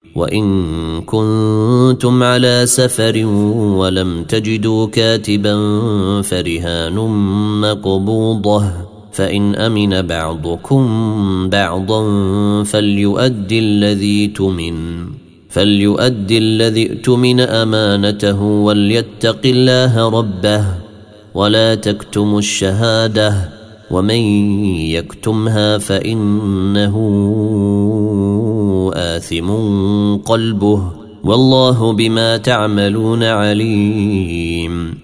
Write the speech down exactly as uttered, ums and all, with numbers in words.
وإن كنتم على سفر ولم تجدوا كاتبا فرهان مقبوضة فإن أمن بعضكم بعضا فليؤدي الذي تؤمن فليؤدي الذي اؤتمن أمانته وليتق الله ربه ولا تكتموا الشهادة ومن يكتمها فإنه آثم قلبه والله بما تعملون عليم.